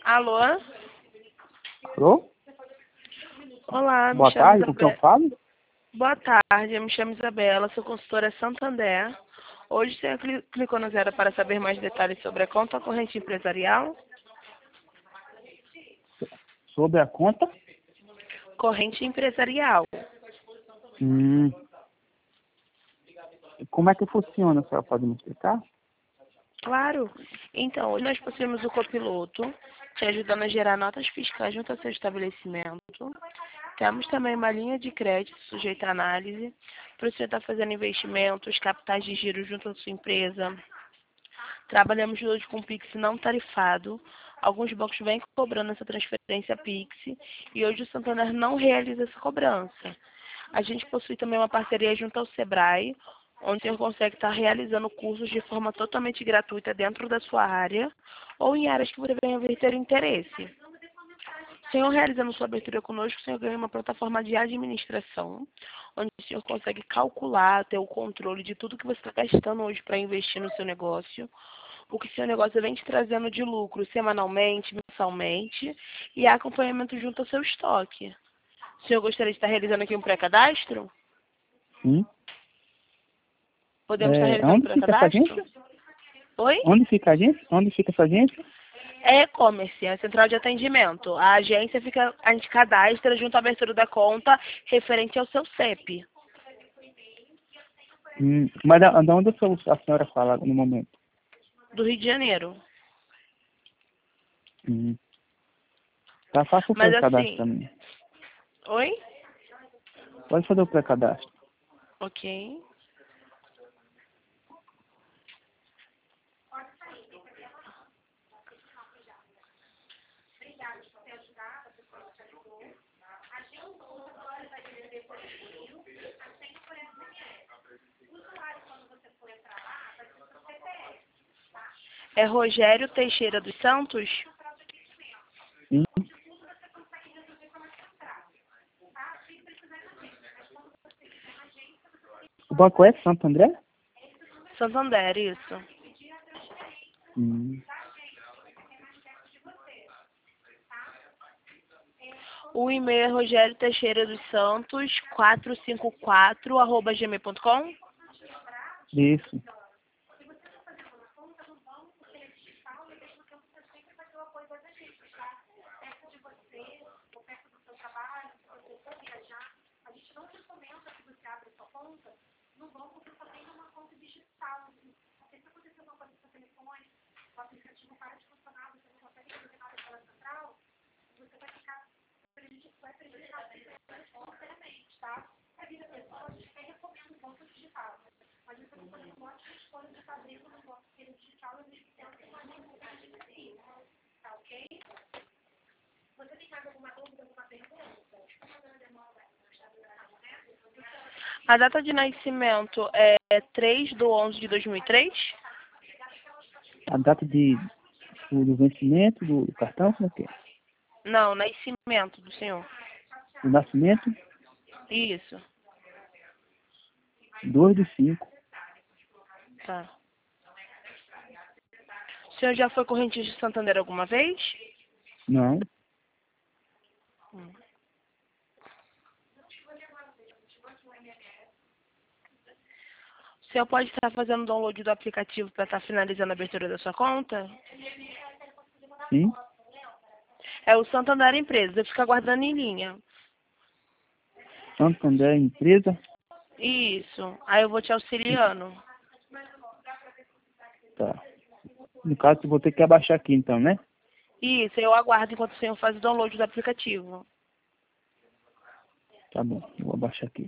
Alô? Alô? Olá, me Boa chamo tarde, com quem eu Isabela. falo? Boa tarde, eu me chamo Isabela, sou consultora Santander. Hoje você clicou no zero para saber mais detalhes sobre a conta corrente empresarial? Sobre a conta? Corrente empresarial. Hum. Como é que funciona, a senhora pode me explicar? Claro. Então, hoje nós possuímos o copiloto, te ajudando a gerar notas fiscais junto ao seu estabelecimento. Temos também uma linha de crédito sujeita à análise, para você estar fazendo investimentos, capitais de giro junto à sua empresa. Trabalhamos hoje com Pix não tarifado. Alguns bancos vêm cobrando essa transferência Pix e hoje o Santander não realiza essa cobrança. A gente possui também uma parceria junto ao Sebrae, onde o senhor consegue estar realizando cursos de forma totalmente gratuita dentro da sua área ou em áreas que você venha vir ter interesse. O senhor realizando sua abertura conosco, o senhor ganha uma plataforma de administração, onde o senhor consegue calcular, ter o controle de tudo que você está gastando hoje para investir no seu negócio, o que seu negócio vem te trazendo de lucro semanalmente, mensalmente, e acompanhamento junto ao seu estoque. O senhor gostaria de estar realizando aqui um pré-cadastro? Sim. Podemos estar realizando um Onde fica essa pré-cadastro? agência? Oi? Onde fica a agência? Onde fica essa agência? É e-commerce, é a central de atendimento. A agência fica, a gente cadastra junto à abertura da conta referente ao seu CEP. Mas de onde a senhora fala no momento? Do Rio de Janeiro. Tá, faça o Mas pré-cadastro assim, também. oi? Pode fazer o pré-cadastro. Ok. É Rogério Teixeira dos Santos? Sim. O banco é Santo André? Santander, isso. Hum. O e-mail é Rogério Teixeira dos Santos 454@gmail.com. Isso. A data de nascimento é 3/11/2003? A data do vencimento do cartão, como é que é? Não, nascimento do senhor. O nascimento, Isso. 2/5. Tá. O senhor já foi correntista de Santander alguma vez? Não. O senhor pode estar fazendo download do aplicativo para estar finalizando a abertura da sua conta? Sim. É o Santander Empresa, fica aguardando em linha. Santo André empresa. Isso. Aí eu vou te auxiliando. Tá. No caso, eu vou ter que abaixar aqui então, né? Isso, eu aguardo enquanto o senhor faz o download do aplicativo. Tá bom, eu vou abaixar aqui.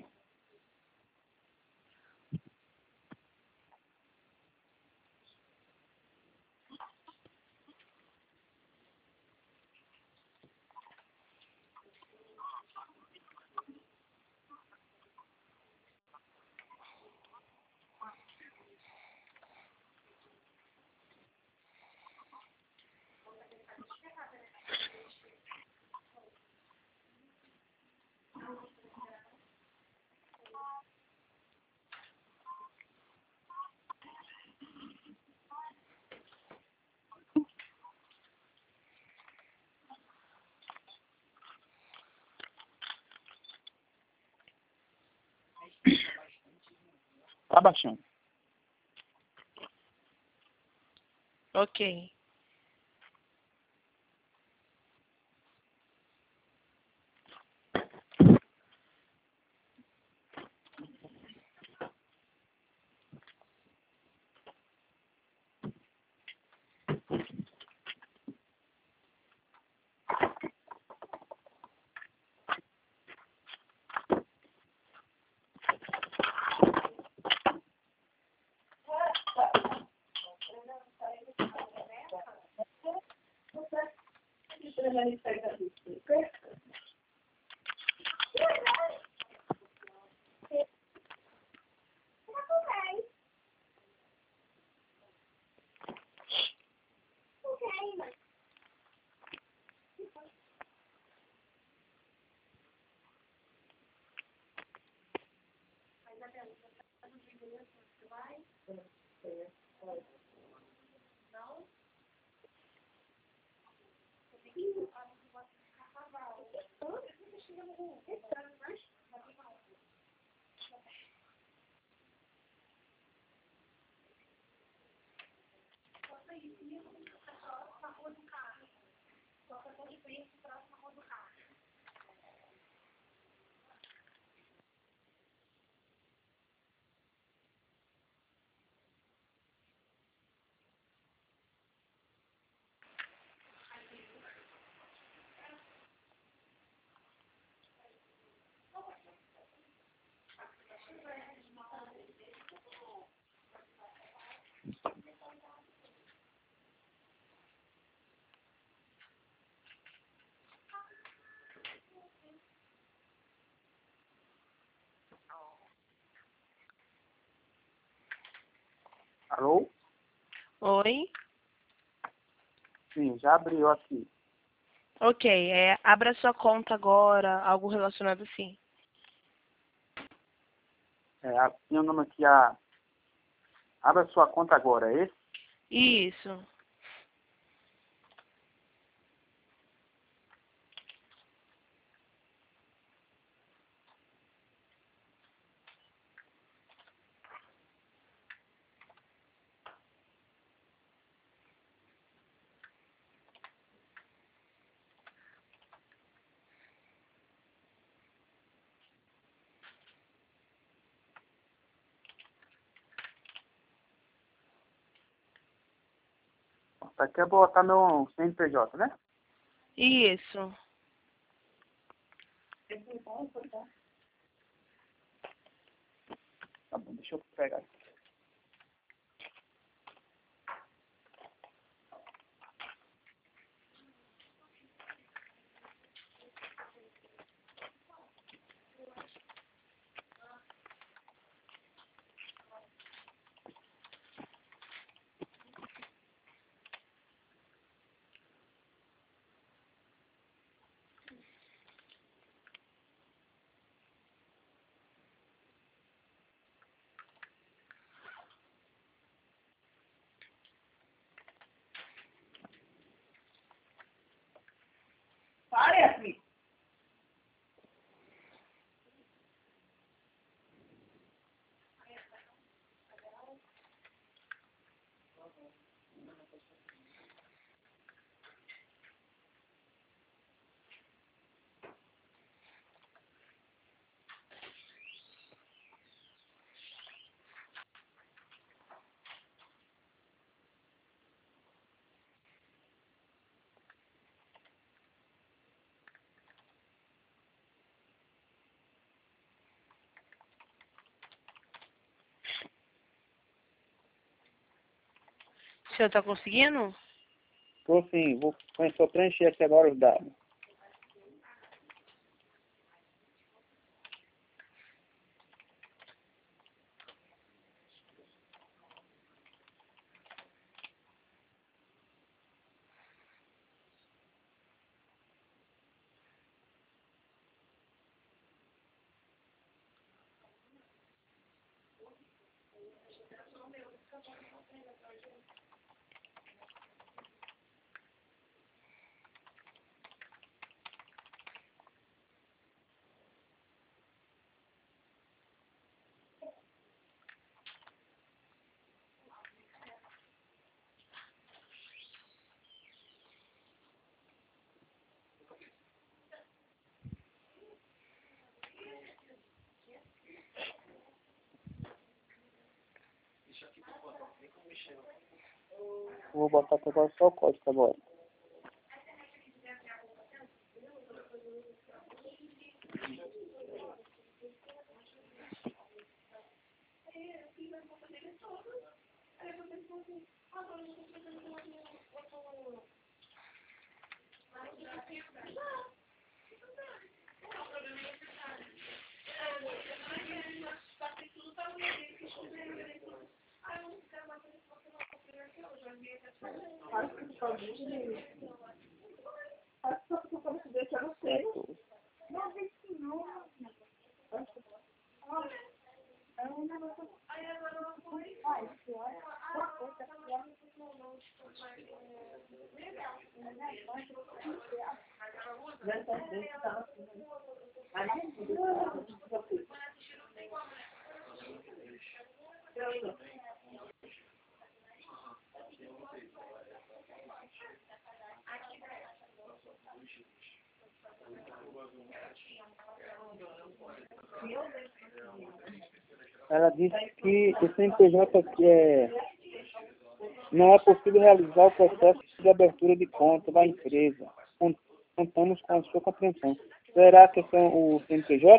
Tá baixando. Ok. Alô? Oi? Sim, já abriu aqui. Ok, abra sua conta agora, algo relacionado assim. Tem o nome aqui, abra sua conta agora, é esse? Isso. Você quer botar meu CNPJ, né? Isso. Tá bom, deixa eu pegar aqui. Pare aqui. O senhor tá conseguindo? Tô sim, vou só preencher aqui agora os dados. Vou botar aqui agora só o código agora. Ela disse que o CNPJ aqui não é possível realizar o processo de abertura de conta da empresa. Contamos com a sua compreensão. Será que é o CNPJ?